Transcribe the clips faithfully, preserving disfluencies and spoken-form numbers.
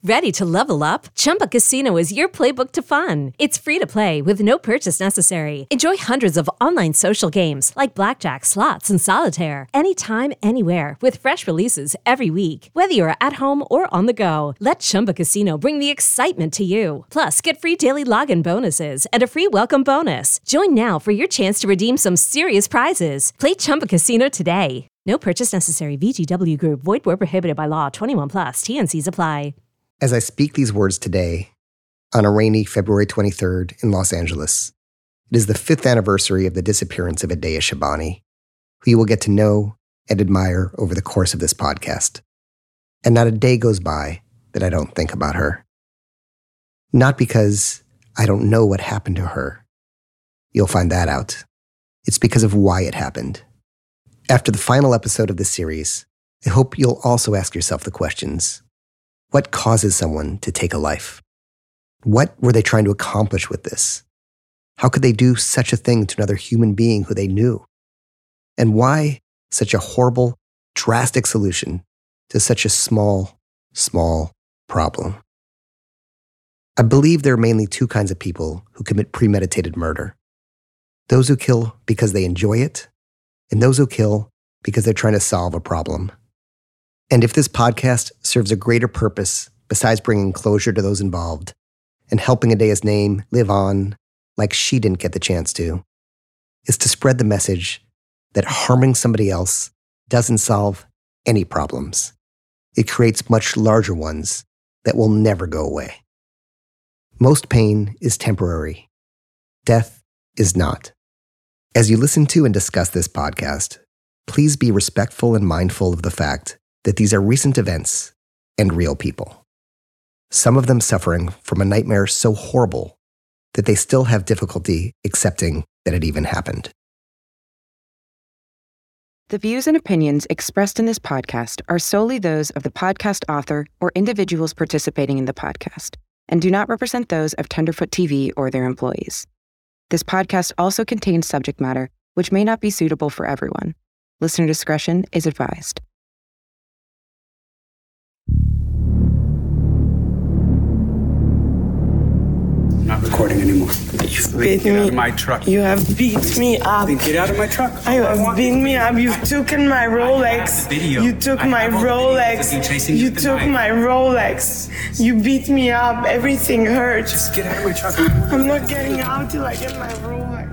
Ready to level up? Chumba Casino is your playbook to fun. It's free to play with no purchase necessary. Enjoy hundreds of online social games like blackjack, slots, and solitaire anytime, anywhere with fresh releases every week. Whether you're at home or on the go, let Chumba Casino bring the excitement to you. Plus, get free daily login bonuses and a free welcome bonus. Join now for your chance to redeem some serious prizes. Play Chumba Casino today. No purchase necessary. V G W Group. Void where prohibited by law. twenty-one plus. T N Cs apply. As I speak these words today, on a rainy February twenty-third in Los Angeles, it is the fifth anniversary of the disappearance of Adeya Shabani, who you will get to know and admire over the course of this podcast. And not a day goes by that I don't think about her. Not because I don't know what happened to her. You'll find that out. It's because of why it happened. After the final episode of this series, I hope you'll also ask yourself the questions. What causes someone to take a life? What were they trying to accomplish with this? How could they do such a thing to another human being who they knew? And why such a horrible, drastic solution to such a small, small problem? I believe there are mainly two kinds of people who commit premeditated murder. Those who kill because they enjoy it, and those who kill because they're trying to solve a problem. And if this podcast serves a greater purpose besides bringing closure to those involved and helping Adeya's name live on like she didn't get the chance to, is to spread the message that harming somebody else doesn't solve any problems. It creates much larger ones that will never go away. Most pain is temporary. Death is not. As you listen to and discuss this podcast, please be respectful and mindful of the fact that these are recent events and real people. Some of them suffering from a nightmare so horrible that they still have difficulty accepting that it even happened. The views and opinions expressed in this podcast are solely those of the podcast author or individuals participating in the podcast, and do not represent those of Tenderfoot T V or their employees. This podcast also contains subject matter which may not be suitable for everyone. Listener discretion is advised. Not recording anymore. You've beat Get me. out of my truck. You have beat me up. Then get out of my truck. You have beat me up. You've taken my Rolex. You took my Rolex. You took my Rolex. You beat me up. Everything hurts. Just get out of my truck. I'm not getting out till I get my Rolex.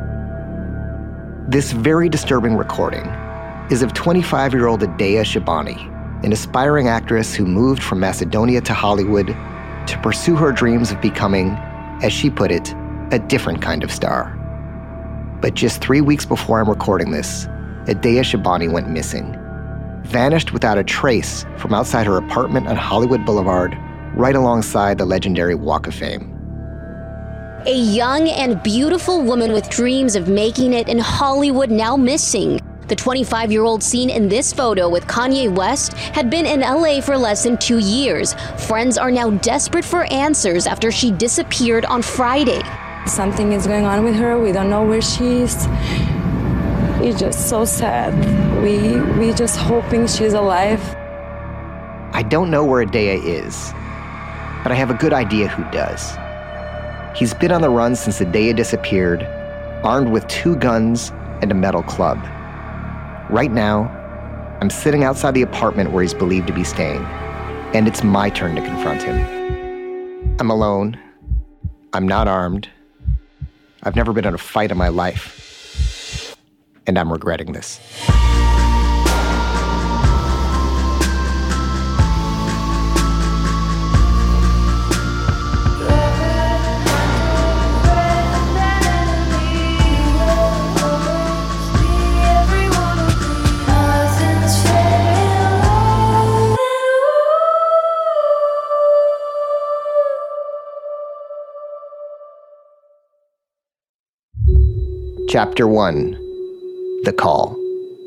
This very disturbing recording is of twenty-five-year-old Adeya Shabani, an aspiring actress who moved from Macedonia to Hollywood to pursue her dreams of becoming, as she put it, a different kind of star. But just three weeks before I'm recording this, Adeya Shabani went missing, vanished without a trace from outside her apartment on Hollywood Boulevard, right alongside the legendary Walk of Fame. A young and beautiful woman with dreams of making it in Hollywood now missing. The twenty-five-year-old seen in this photo with Kanye West had been in L A for less than two years. Friends are now desperate for answers after she disappeared on Friday. Something is going on with her. We don't know where she is. It's just so sad. We we just hoping she's alive. I don't know where Adeya is, but I have a good idea who does. He's been on the run since Adeya disappeared, armed with two guns and a metal club. Right now, I'm sitting outside the apartment where he's believed to be staying, and it's my turn to confront him. I'm alone. I'm not armed. I've never been in a fight in my life, and I'm regretting this. Chapter one, The Call.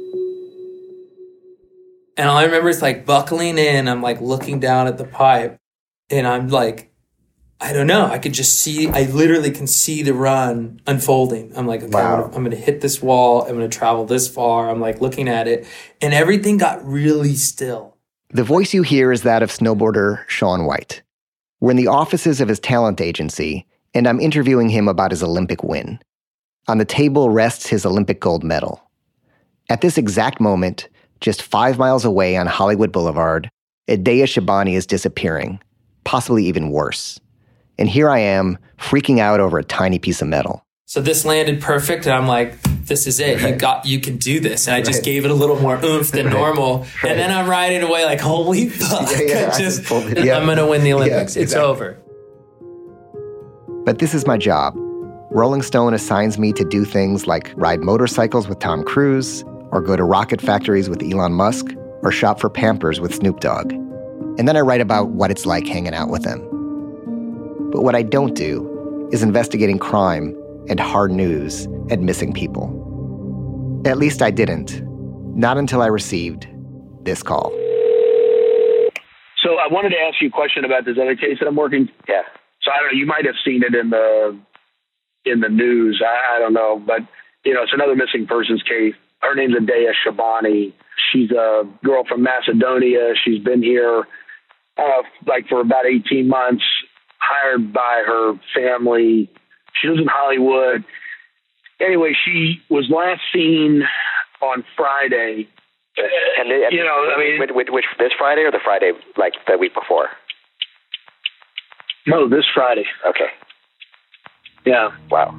And all I remember is like buckling in, I'm like looking down at the pipe, and I'm like, I don't know, I could just see, I literally can see the run unfolding. I'm like, okay, wow. I'm, gonna, I'm gonna hit this wall, I'm gonna travel this far, I'm like looking at it, and everything got really still. The voice you hear is that of snowboarder Shaun White. We're in the offices of his talent agency, and I'm interviewing him about his Olympic win. On the table rests his Olympic gold medal. At this exact moment, just five miles away on Hollywood Boulevard, Adeya Shabani is disappearing, possibly even worse. And here I am, freaking out over a tiny piece of metal. So this landed perfect, and I'm like, this is it. Right. You got, you can do this. And I just Right. gave it a little more oomph than Right. normal. Right. And then I'm riding away like, holy fuck. Yeah, yeah, I just, I yeah. I'm going to win the Olympics. Yeah, it's exactly. over. But this is my job. Rolling Stone assigns me to do things like ride motorcycles with Tom Cruise, or go to rocket factories with Elon Musk, or shop for Pampers with Snoop Dogg. And then I write about what it's like hanging out with them. But what I don't do is investigating crime and hard news and missing people. At least I didn't. Not until I received this call. So I wanted to ask you a question about this other case that I'm working. Yeah. So I don't know, you might have seen it in the in the news. I, I don't know, but you know, it's another missing persons case. Her name's Adeya Shabani. She's a girl from Macedonia. She's been here uh, like for about eighteen months, hired by her family. She lives in Hollywood. Anyway, she was last seen on Friday. And, and you know, I mean, which, which, which this Friday or the Friday like the week before? No, this Friday. Okay. Yeah. Wow.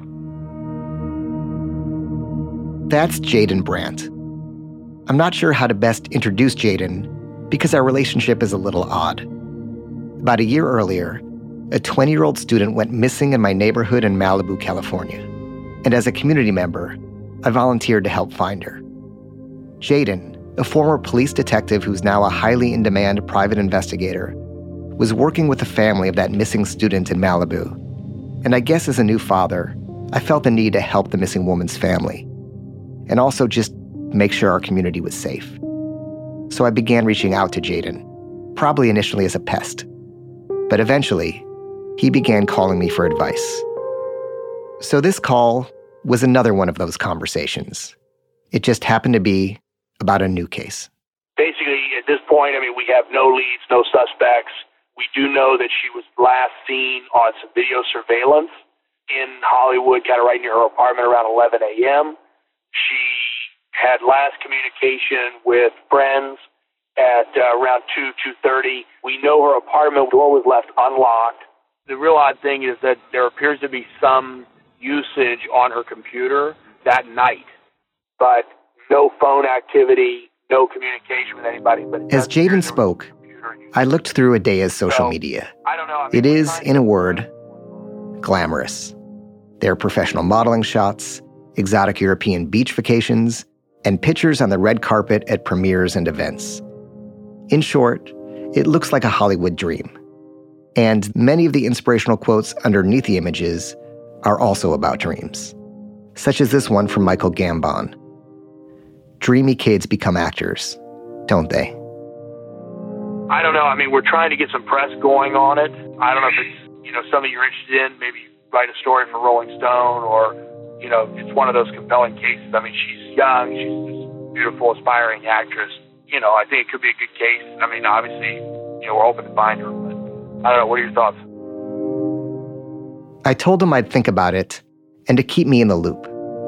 That's Jaden Brandt. I'm not sure how to best introduce Jaden because our relationship is a little odd. About a year earlier, a twenty-year-old student went missing in my neighborhood in Malibu, California. And as a community member, I volunteered to help find her. Jaden, a former police detective who's now a highly in-demand private investigator, was working with the family of that missing student in Malibu. And I guess as a new father, I felt the need to help the missing woman's family, and also just make sure our community was safe. So I began reaching out to Jaden, probably initially as a pest. But eventually, he began calling me for advice. So this call was another one of those conversations. It just happened to be about a new case. Basically, at this point, I mean, we have no leads, no suspects. We do know that she was last seen on some video surveillance in Hollywood, kind of right near her apartment around eleven a.m. She had last communication with friends at uh, around two, two thirty. We know her apartment door was left unlocked. The real odd thing is that there appears to be some usage on her computer that night, but no phone activity, no communication with anybody. But As Jaden spoke, I looked through Adeya's social So, media. I don't know. I mean, It is, in a word, glamorous. There are professional modeling shots, exotic European beach vacations, and pictures on the red carpet at premieres and events. In short, it looks like a Hollywood dream. And many of the inspirational quotes underneath the images are also about dreams, such as this one from Michael Gambon. Dreamy kids become actors, don't they? I don't know. I mean, we're trying to get some press going on it. I don't know if it's, you know, something you're interested in. Maybe write a story for Rolling Stone, or, you know, it's one of those compelling cases. I mean, she's young. She's this beautiful, aspiring actress. You know, I think it could be a good case. I mean, obviously, you know, we're hoping to find her. But I don't know. What are your thoughts? I told him I'd think about it and to keep me in the loop.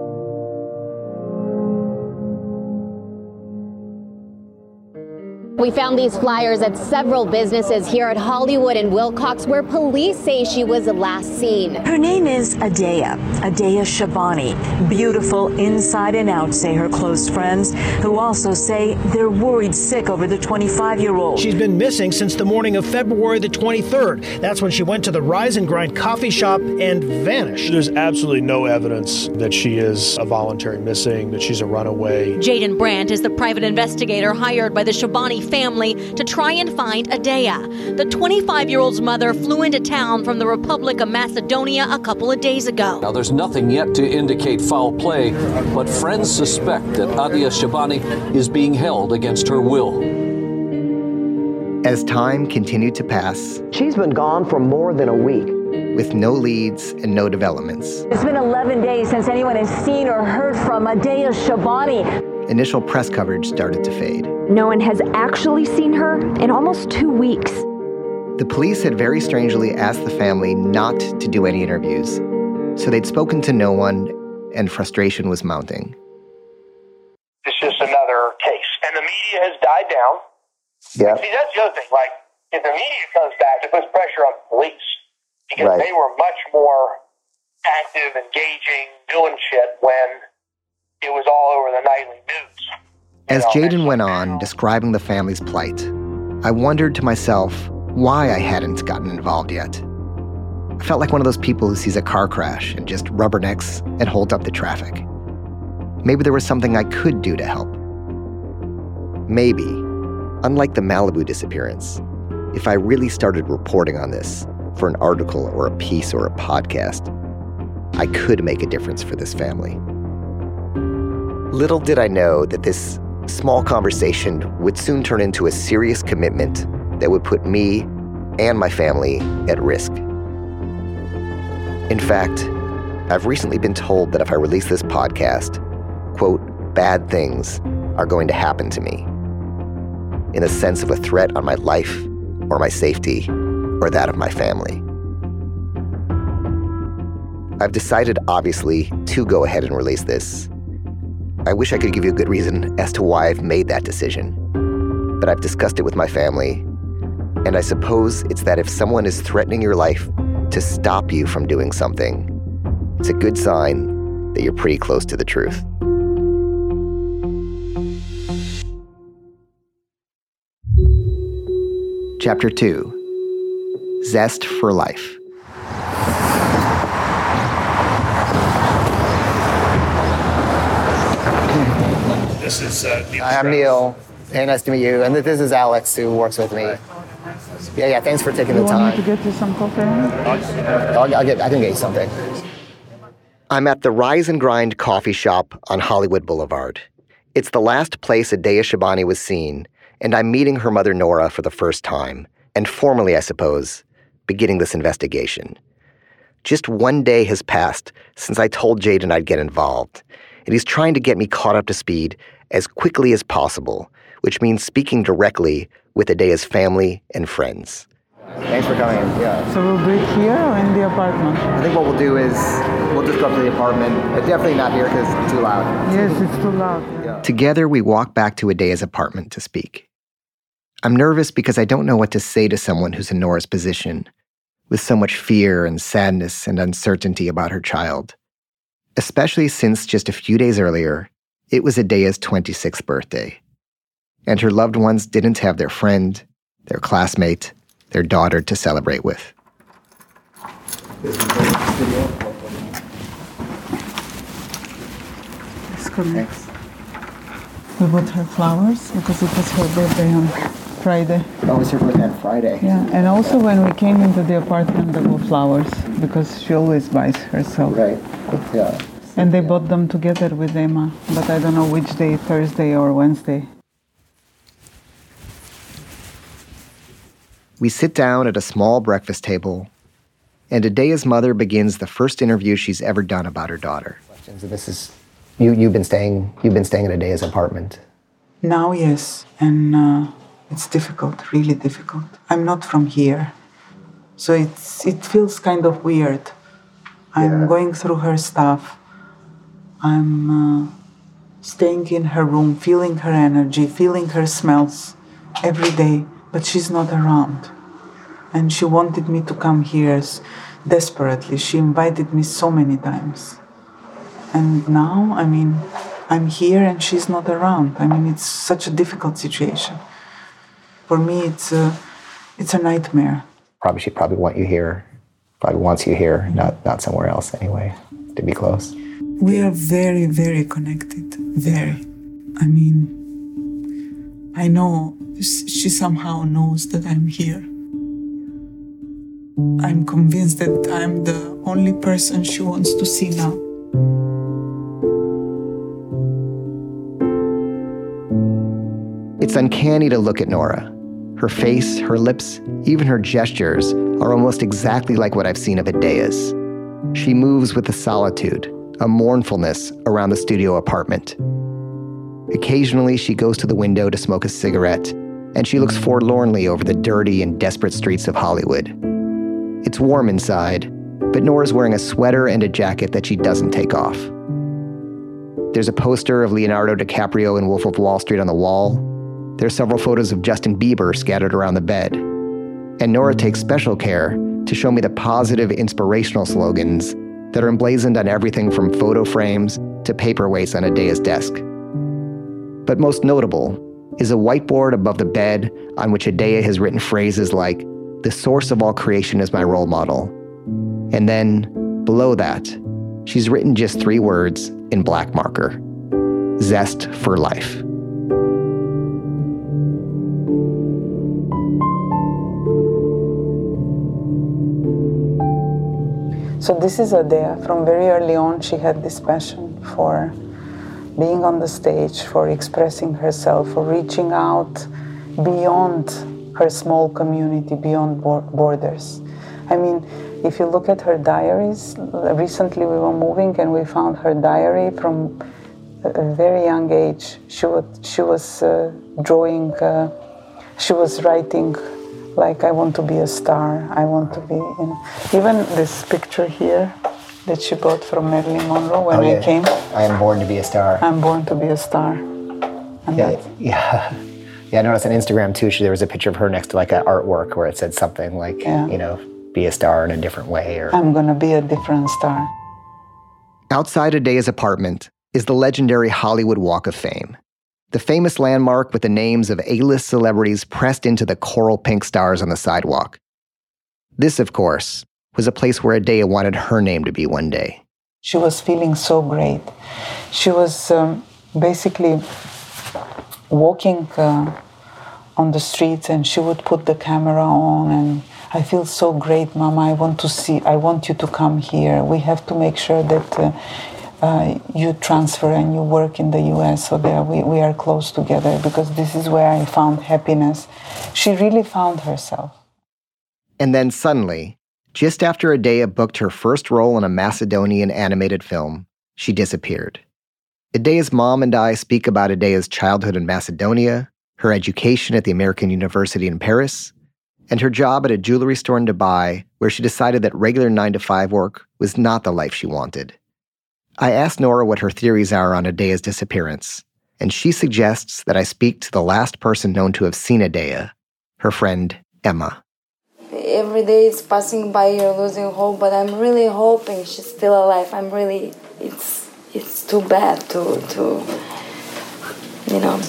We found these flyers at several businesses here at Hollywood and Wilcox where police say she was last seen. Her name is Adeya, Adeya Shabani. Beautiful inside and out, say her close friends, who also say they're worried sick over the twenty-five-year-old. She's been missing since the morning of February the twenty-third. That's when she went to the Rise and Grind coffee shop and vanished. There's absolutely no evidence that she is a voluntary missing, that she's a runaway. Jaden Brandt is the private investigator hired by the Shabani family to try and find Adeya. The twenty-five-year-old's mother flew into town from the Republic of Macedonia a couple of days ago. Now, there's nothing yet to indicate foul play, but friends suspect that Adeya Shabani is being held against her will. As time continued to pass, she's been gone for more than a week, with no leads and no developments. It's been eleven days since anyone has seen or heard from Adeya Shabani. initial press coverage started to fade. No one has actually seen her in almost two weeks. The police had very strangely asked the family not to do any interviews, so they'd spoken to no one, and frustration was mounting. It's just another case. And the media has died down. Yeah. See, that's the other thing. Like, if the media comes back, it puts pressure on the police because Right. they were much more active, engaging, doing shit when it was all over the nightly news. As Jayden went on, describing the family's plight, I wondered to myself why I hadn't gotten involved yet. I felt like one of those people who sees a car crash and just rubbernecks and holds up the traffic. Maybe there was something I could do to help. Maybe, unlike the Malibu disappearance, if I really started reporting on this for an article or a piece or a podcast, I could make a difference for this family. Little did I know that this small conversation would soon turn into a serious commitment that would put me and my family at risk. In fact, I've recently been told that if I release this podcast, quote, bad things are going to happen to me, in the sense of a threat on my life or my safety or that of my family. I've decided, obviously, to go ahead and release this. I wish I could give you a good reason as to why I've made that decision, but I've discussed it with my family, and I suppose it's that if someone is threatening your life to stop you from doing something, it's a good sign that you're pretty close to the truth. Chapter two, Zest for Life. This is uh, Neil. Hi, I'm Neil. Hey, nice to meet you. And this is Alex, who works with me. Yeah, yeah, thanks for taking You the want time. me to get you some coffee? I'll, I'll get, I can get you something. I'm at the Rise and Grind coffee shop on Hollywood Boulevard. It's the last place Adeya Shabani was seen, and I'm meeting her mother Nora for the first time, and formally, I suppose, beginning this investigation. Just one day has passed since I told Jayden I'd get involved, and he's trying to get me caught up to speed as quickly as possible, which means speaking directly with Adeya's family and friends. Thanks for coming. Yeah. So we'll do it here or in the apartment? I think what we'll do is we'll just go up to the apartment, but definitely not here because it's too loud. Yes, it's too loud. Yeah. Together, we walk back to Adeya's apartment to speak. I'm nervous because I don't know what to say to someone who's in Nora's position, with so much fear and sadness and uncertainty about her child, especially since just a few days earlier, it was Adeya's twenty-sixth birthday, and her loved ones didn't have their friend, their classmate, their daughter to celebrate with. Thanks. We bought her flowers because it was her birthday on Friday. Oh, it's her birthday on Friday. Yeah, and also when we came into the apartment, there were flowers because she always buys herself. Right, yeah. And they bought them together with Emma, but I don't know which day, Thursday or Wednesday. We sit down at a small breakfast table, and Adeya's mother begins the first interview she's ever done about her daughter. This is you. You've been staying. You've been staying at Adeya's apartment. Now, yes, and uh, it's difficult, really difficult. I'm not from here, so it's it feels kind of weird. I'm Yeah. going through her stuff. I'm uh, staying in her room, feeling her energy, feeling her smells every day. But she's not around. And she wanted me to come here s- desperately. She invited me so many times. And now, I mean, I'm here and she's not around. I mean, it's such a difficult situation. For me, it's a, it's a nightmare. Probably she probably want you here. Probably wants you here, not not somewhere else anyway. To be close. We are very, very connected. Very. I mean, I know she somehow knows that I'm here. I'm convinced that I'm the only person she wants to see now. It's uncanny to look at Nora. Her face, her lips, even her gestures are almost exactly like what I've seen of Adeya's. She moves with a solitude, a mournfulness around the studio apartment. Occasionally, she goes to the window to smoke a cigarette, and she looks forlornly over the dirty and desperate streets of Hollywood. It's warm inside, but Nora's wearing a sweater and a jacket that she doesn't take off. There's a poster of Leonardo DiCaprio in Wolf of Wall Street on the wall. There are several photos of Justin Bieber scattered around the bed. And Nora takes special care to show me the positive, inspirational slogans that are emblazoned on everything from photo frames to paperweights on Adea's desk. But most notable is a whiteboard above the bed on which Adea has written phrases like, "The source of all creation is my role model." And then, below that, she's written just three words in black marker: "Zest for life." So this is Adea. From very early on, she had this passion for being on the stage, for expressing herself, for reaching out beyond her small community, beyond bor- borders. I mean, if you look at her diaries, recently we were moving and we found her diary from a very young age. She was, she was uh, drawing, uh, she was writing like, I want to be a star, I want to be, you know. Even this picture here that she bought from Marilyn Monroe when oh, yeah. I came. I am born to be a star. I'm born to be a star. And yeah, yeah. Yeah, I noticed on Instagram too, she, there was a picture of her next to like an artwork where it said something like, yeah. you know, be a star in a different way. Or I'm gonna be a different star. Outside Adea's apartment is the legendary Hollywood Walk of Fame, the famous landmark with the names of A-list celebrities pressed into the coral pink stars on the sidewalk. This, of course, was a place where Adea wanted her name to be one day. She was feeling so great. She was um, basically walking uh, on the streets and she would put the camera on and I feel so great, Mama, I want to see, I want you to come here. We have to make sure that uh, uh, you transfer and you work in the U S so that we, we are close together because this is where I found happiness. She really found herself. And then suddenly, just after Adea booked her first role in a Macedonian animated film, she disappeared. Adea's mom and I speak about Adea's childhood in Macedonia, her education at the American University in Paris, and her job at a jewelry store in Dubai, where she decided that regular nine to five work was not the life she wanted. I asked Nora what her theories are on Adea's disappearance, and she suggests that I speak to the last person known to have seen Adea, her friend Emma. Every day it's passing by, you're losing hope, but I'm really hoping she's still alive. I'm really, it's it's too bad to, to you know,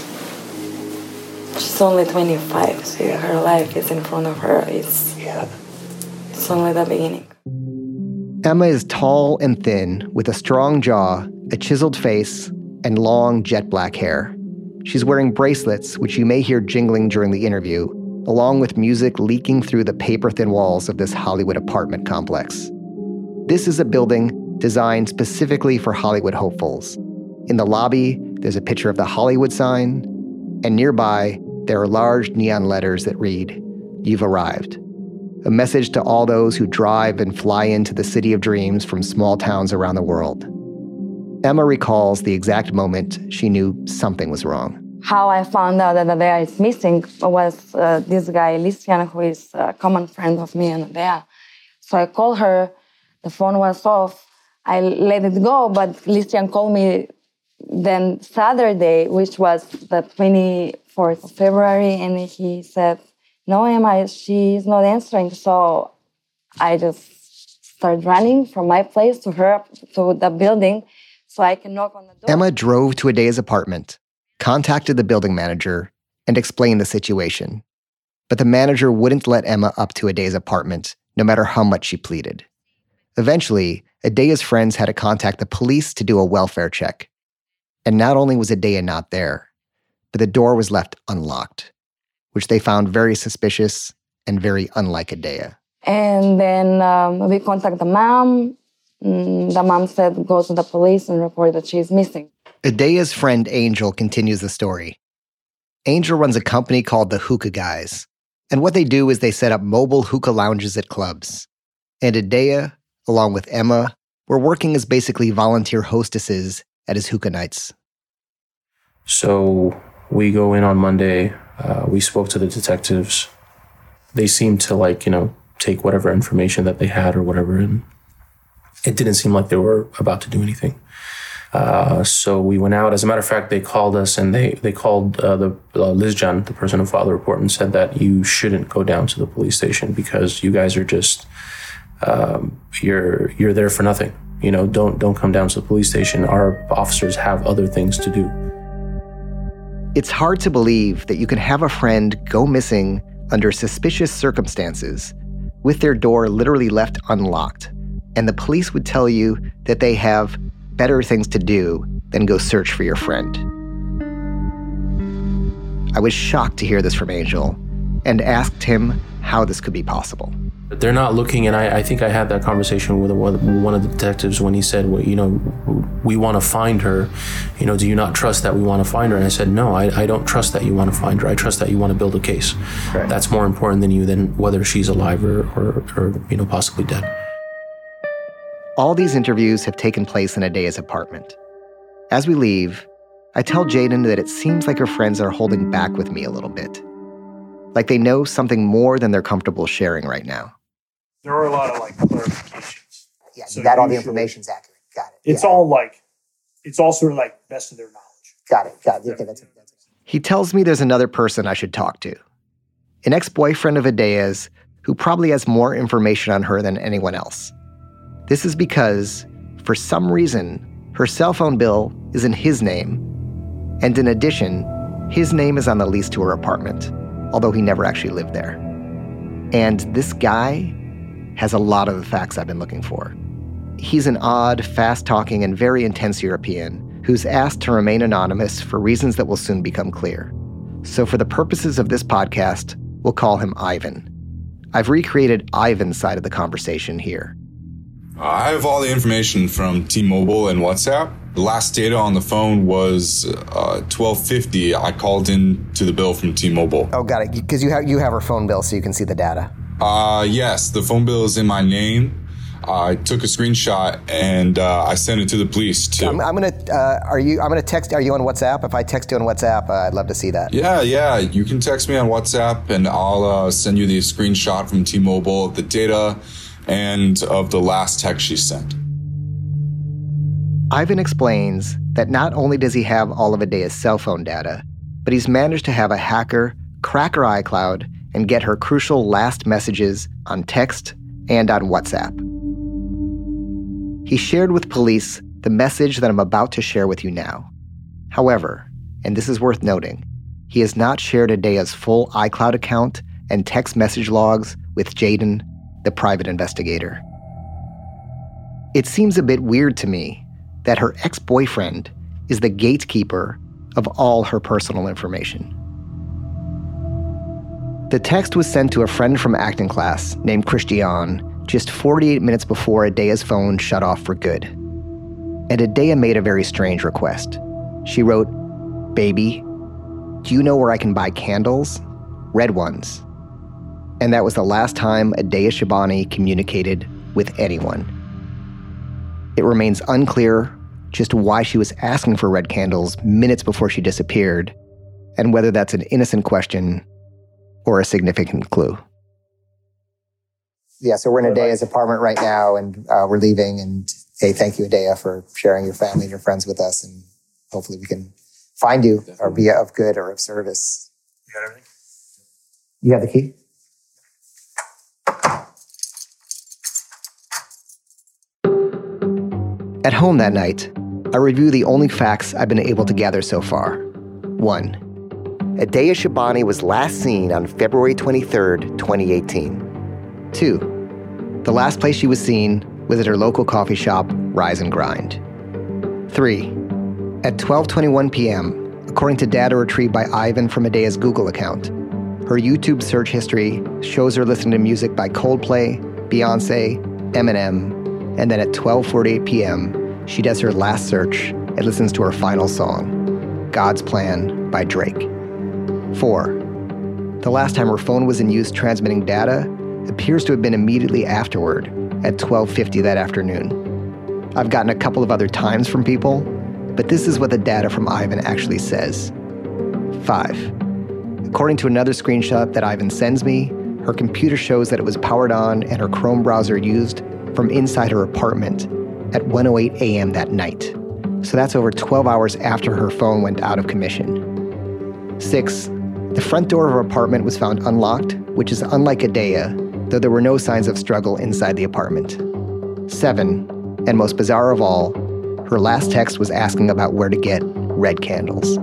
she's only twenty-five, so her life is in front of her. It's, yeah. It's only the beginning. Emma is tall and thin, with a strong jaw, a chiseled face, and long jet black hair. She's wearing bracelets, which you may hear jingling during the interview, along with music leaking through the paper-thin walls of this Hollywood apartment complex. This is a building designed specifically for Hollywood hopefuls. In the lobby, there's a picture of the Hollywood sign, and nearby, there are large neon letters that read, "You've arrived." A message to all those who drive and fly into the city of dreams from small towns around the world. Emma recalls the exact moment she knew something was wrong. How I found out that Adea is missing was uh, this guy, Listian, who is a common friend of me and Adea. So I called her, the phone was off. I let it go, but Listian called me then Saturday, which was the twenty-fourth of February, and he said, no, Emma, she's not answering. So I just started running from my place to her, to the building, so I can knock on the door. Emma drove to Adea's apartment, contacted the building manager, and explained the situation. But the manager wouldn't let Emma up to Adea's apartment, no matter how much she pleaded. Eventually, Adea's friends had to contact the police to do a welfare check. And not only was Adea not there, but the door was left unlocked, which they found very suspicious and very unlike Adea. And then um, we contacted the mom. The mom said, go to the police and report that she's missing. Adea's friend Angel continues the story. Angel runs a company called the Hookah Guys, and what they do is they set up mobile hookah lounges at clubs. And Adea, along with Emma, were working as basically volunteer hostesses at his hookah nights. So we go in on Monday. Uh, we spoke to the detectives. They seemed to like, you know, take whatever information that they had or whatever, and it didn't seem like they were about to do anything. Uh, so we went out. As a matter of fact, they called us and they, they called uh, the uh, Lizcan, the person who filed the report, and said that you shouldn't go down to the police station because you guys are just, um, you're you're there for nothing. You know, don't don't come down to the police station. Our officers have other things to do. It's hard to believe that you can have a friend go missing under suspicious circumstances with their door literally left unlocked, and the police would tell you that they have better things to do than go search for your friend. I was shocked to hear this from Angel and asked him how this could be possible. They're not looking, and I, I think I had that conversation with one of the detectives when he said, well, you know, we want to find her. You know, do you not trust that we want to find her? And I said, no, I, I don't trust that you want to find her. I trust that you want to build a case. Right. That's more important than you, than whether she's alive or, or, or, you know, possibly dead. All these interviews have taken place in Adea's apartment. As we leave, I tell Jayden that it seems like her friends are holding back with me a little bit. Like they know something more than they're comfortable sharing right now. There are a lot of like clarifications. Yeah, so that all the information's accurate. Got it. It's yeah. all like, it's all sort of like best of their knowledge. Got it. Got it. Okay, that's, that's... He tells me there's another person I should talk to. An ex-boyfriend of Adea's who probably has more information on her than anyone else. This is because, for some reason, her cell phone bill is in his name. And in addition, his name is on the lease to her apartment, although he never actually lived there. And this guy has a lot of the facts I've been looking for. He's an odd, fast-talking, and very intense European who's asked to remain anonymous for reasons that will soon become clear. So for the purposes of this podcast, we'll call him Ivan. I've recreated Ivan's side of the conversation here. I have all the information from T-Mobile and WhatsApp. The last data on the phone was uh, twelve fifty. I called in to the bill from T-Mobile. Oh, got it. Because you have you have her phone bill, so you can see the data. Uh, yes, the phone bill is in my name. I took a screenshot and uh, I sent it to the police too. I'm, I'm gonna. Uh, are you? I'm gonna text. Are you on WhatsApp? If I text you on WhatsApp, uh, I'd love to see that. Yeah, yeah. You can text me on WhatsApp and I'll uh, send you the screenshot from T-Mobile, the data, and of the last text she sent. Ivan explains that not only does he have all of Adea's cell phone data, but he's managed to have a hacker crack her iCloud and get her crucial last messages on text and on WhatsApp. He shared with police the message that I'm about to share with you now. However, and this is worth noting, he has not shared Adea's full iCloud account and text message logs with Jayden, the private investigator. It seems a bit weird to me that her ex-boyfriend is the gatekeeper of all her personal information. The text was sent to a friend from acting class named Christian just forty-eight minutes before Adea's phone shut off for good. And Adea made a very strange request. She wrote, "Baby, do you know where I can buy candles? Red ones." And that was the last time Adea Shabani communicated with anyone. It remains unclear just why she was asking for red candles minutes before she disappeared, and whether that's an innocent question or a significant clue. Yeah, so we're in Adea's apartment right now, and uh, we're leaving. And hey, thank you, Adea, for sharing your family and your friends with us. And hopefully we can find you or be of good or of service. You got everything? You have the key? At home that night, I review the only facts I've been able to gather so far. One, Adea Shabani was last seen on February twenty-third, twenty eighteen. Two, the last place she was seen was at her local coffee shop, Rise and Grind. Three, at twelve twenty-one p.m., according to data retrieved by Ivan from Adea's Google account, her YouTube search history shows her listening to music by Coldplay, Beyonce, Eminem, and then at twelve forty-eight p.m., she does her last search and listens to her final song, God's Plan by Drake. Four, the last time her phone was in use transmitting data appears to have been immediately afterward at twelve fifty that afternoon. I've gotten a couple of other times from people, But this is what the data from Ivan actually says. Five. According to another screenshot that Ivan sends me, her computer shows that it was powered on and her Chrome browser used from inside her apartment at one oh eight a.m. that night. So that's over twelve hours after her phone went out of commission. Six, the front door of her apartment was found unlocked, which is unlike Adaya, though there were no signs of struggle inside the apartment. Seven, and most bizarre of all, her last text was asking about where to get red candles.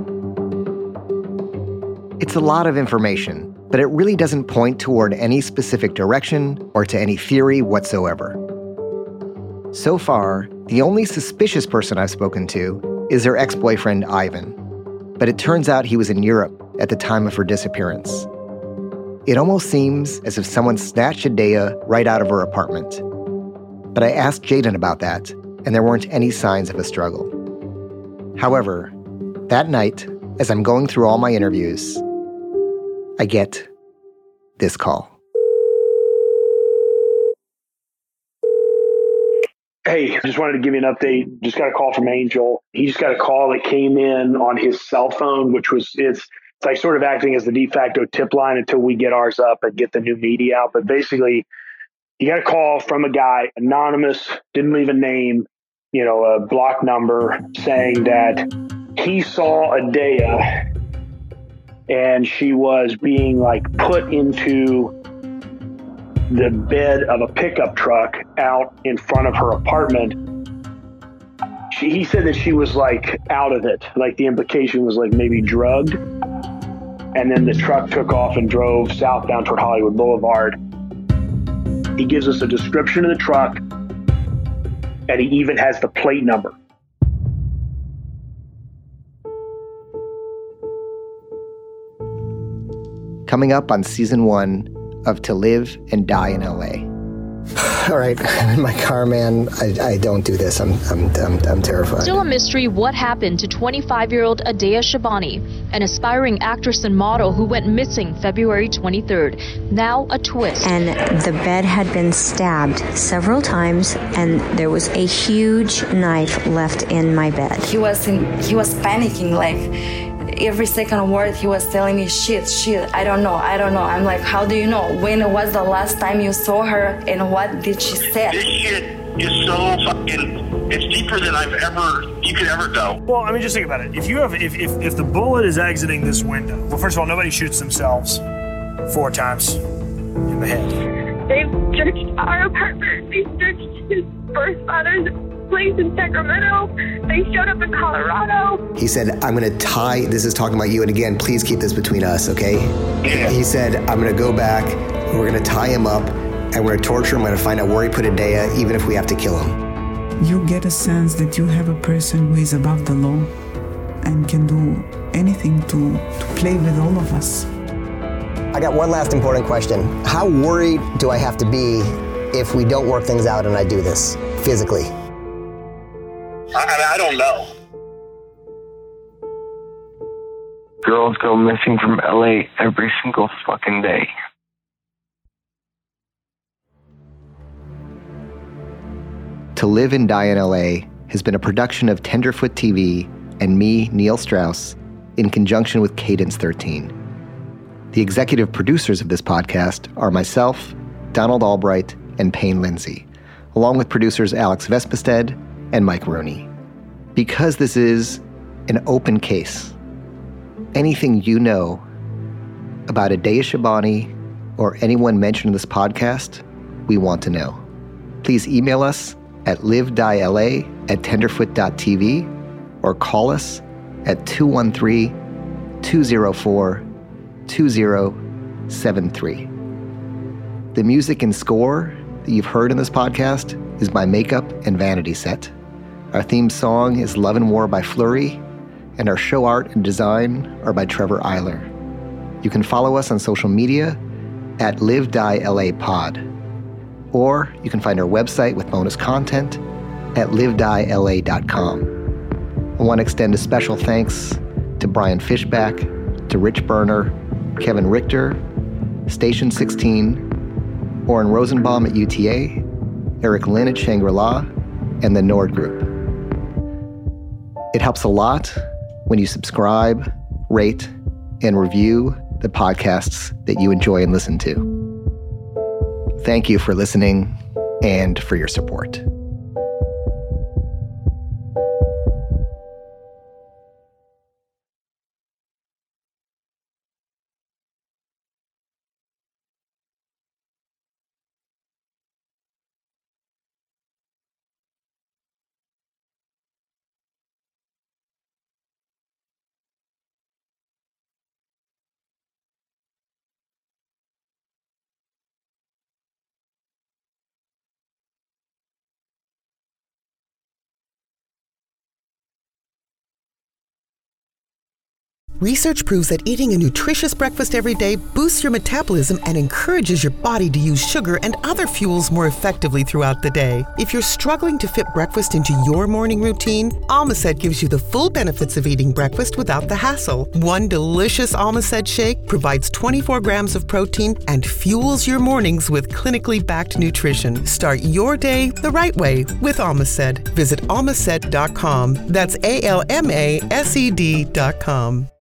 It's a lot of information, but it really doesn't point toward any specific direction or to any theory whatsoever. So far, the only suspicious person I've spoken to is her ex-boyfriend, Ivan. But it turns out he was in Europe at the time of her disappearance. It almost seems as if someone snatched Adaya right out of her apartment. But I asked Jaden about that, and there weren't any signs of a struggle. However, that night, as I'm going through all my interviews, I get this call. Hey, I just wanted to give you an update. Just got a call from Angel. He just got a call that came in on his cell phone, which was, it's, it's like sort of acting as the de facto tip line until we get ours up and get the new media out. But basically, he got a call from a guy, anonymous, didn't leave a name, you know, a block number, saying that he saw Adaya and she was being like put into the bed of a pickup truck out in front of her apartment. She, he said that she was like out of it. Like the implication was like maybe drugged. And then the truck took off and drove southbound toward Hollywood Boulevard. He gives us a description of the truck, and he even has the plate number. Coming up on season one of To Live and Die in L A. All right, I'm in my car, man. I, I don't do this. I'm, I'm, I'm, I'm terrified. Still a mystery what happened to twenty-five-year-old Adaya Shabani, an aspiring actress and model who went missing February twenty-third. Now a twist. And the bed had been stabbed several times, and there was a huge knife left in my bed. He was in, he was panicking, like every second word he was telling me, shit, shit, I don't know, I don't know. I'm like, how do you know? When was the last time you saw her and what did she say? This shit is so fucking, it's deeper than I've ever, you could ever go. Well, I mean, just think about it. If you have, if, if, if the bullet is exiting this window, well, first of all, nobody shoots themselves four times in the head. They've searched our apartment. They searched his birth father's place in Sacramento. They showed up in Colorado. He said, I'm going to tie, this is talking about you, and again, please keep this between us, okay? Yeah. He said, I'm going to go back, we're going to tie him up, and we're going to torture him, we're going to find out where he put Adaya, even if we have to kill him. You get a sense that you have a person who is above the law and can do anything to, to play with all of us. I got one last important question. How worried do I have to be if we don't work things out and I do this physically? I, I don't know. Girls go missing from L A every single fucking day. To Live and Die in L A has been a production of Tenderfoot T V and me, Neil Strauss, in conjunction with Cadence thirteen. The executive producers of this podcast are myself, Donald Albright, and Payne Lindsay, along with producers Alex Vespestead and Mike Rooney. Because this is an open case, anything you know about Adaya Shabani or anyone mentioned in this podcast, we want to know. Please email us at livediela at tenderfoot dot t v or call us at two one three, two zero four, two zero seven three. The music and score that you've heard in this podcast is by Makeup and Vanity Set. Our theme song is Love and War by Flurry, and our show art and design are by Trevor Eiler. You can follow us on social media at LiveDieLAPod, or you can find our website with bonus content at live die l a dot com. I want to extend a special thanks to Brian Fishback, to Rich Berner, Kevin Richter, Station sixteen, Oren Rosenbaum at U T A, Eric Lynn at Shangri-La, and the Nord Group. It helps a lot when you subscribe, rate, and review the podcasts that you enjoy and listen to. Thank you for listening and for your support. Research proves that eating a nutritious breakfast every day boosts your metabolism and encourages your body to use sugar and other fuels more effectively throughout the day. If you're struggling to fit breakfast into your morning routine, Almacet gives you the full benefits of eating breakfast without the hassle. One delicious Almacet shake provides twenty-four grams of protein and fuels your mornings with clinically backed nutrition. Start your day the right way with Almacet. Visit almacet dot com. That's A L M A S E D dot com.